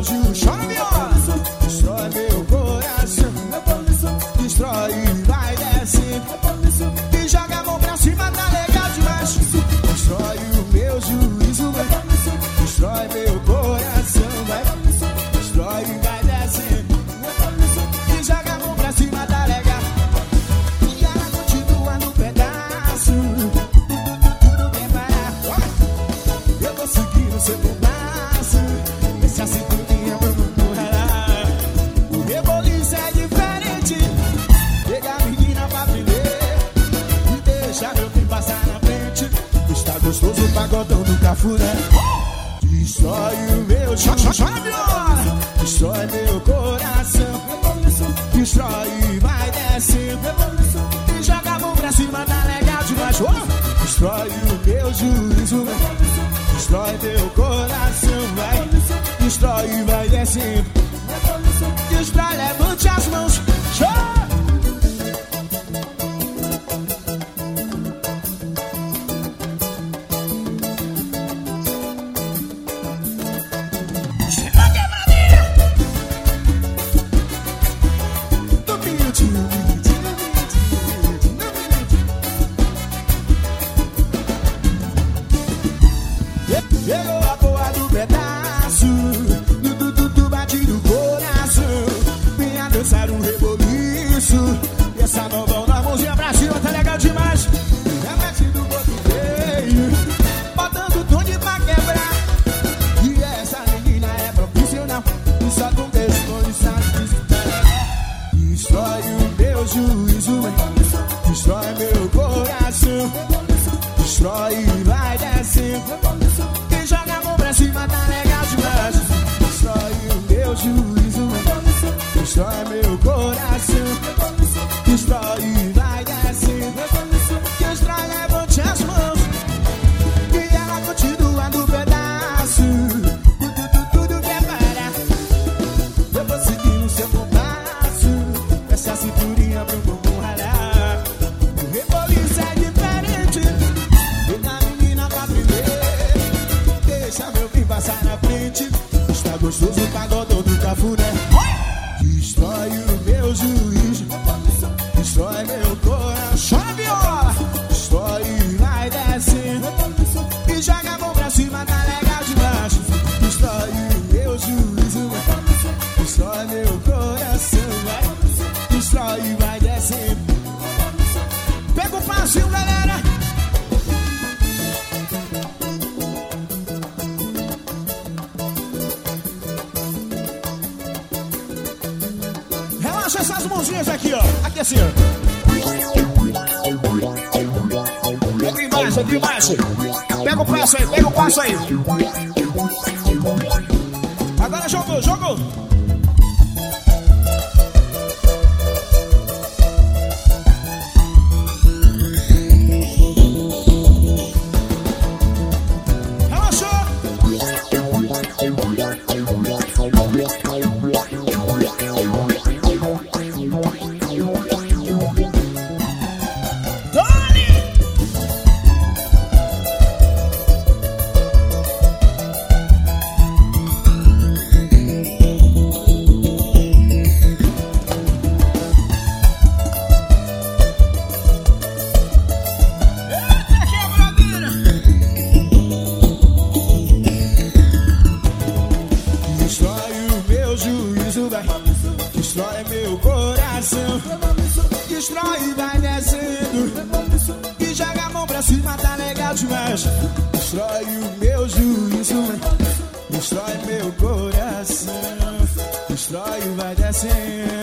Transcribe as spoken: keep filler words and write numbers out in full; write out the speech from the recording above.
juízo. Chora viola. Destrói meu coração. Destrói e vai descendo. E joga a mão pra cima, tá legal demais. Destrói o meu juízo, vai. Destrói meu coração, vai. Destrói e vai descendo. E joga a mão pra cima, tá legal. E ela continua no pedaço. Tudo bem parar. Eu vou seguir no seu pedaço. Esse a cinturinha vamos morrer. O reboliço é diferente. Pega a menina pra prender e deixa meu filho passar na frente. Está gostoso o pagodão do Cafuné. Destrói o meu juízo. Destrói meu coração. Destrói e vai descendo. E joga a mão pra cima, tá legal demais. Oh! Destrói o meu juízo. Destrói meu coração, vai. Destrói e vai descendo. Destrói, levante as mãos. Show! Pegou a porra do pedaço, do du du bate no coração. Venha dançar um reboliço. E essa mão na mãozinha pra cima, tá legal demais. É mete do boto feio, botando o tom de pra quebrar. E essa menina é profissional, e só com beijo com licença. Destrói o meu juízo, destrói meu coração. Destrói e vai descendo. E joga a mão pra cima, tá legal demais. Destrói o meu juízo. Destrói meu coração. Destrói e vai descendo. Destrói, levante as mãos. E ela continua no pedaço. Tudo, tudo quer parar. Eu vou seguir no seu compasso. Essa cinturinha pro bumbum ralar. O reboliço é diferente. Pega a menina pra primeiro. Deixa meu filho passar na frente. Está gostoso o pagodão do Cafuné. Destrói o meu juízo. Destrói meu coração. Chora viola. Destrói e vai descendo. E joga a mão pra cima, tá legal demais. Destrói o meu juízo. Destrói meu coração, vai. Destrói e vai descendo. Pega o passinho, galera. Relaxa essas mãozinhas aqui, ó. Aqui assim, ó. Aqui embaixo, aqui embaixo. Pega o passo aí, pega o passo aí. Agora jogou, jogou. Destrói meu coração. Destrói e vai descendo. E joga a mão pra cima, tá legal demais. Destrói o meu juízo. Destrói meu coração. Destrói e vai descendo.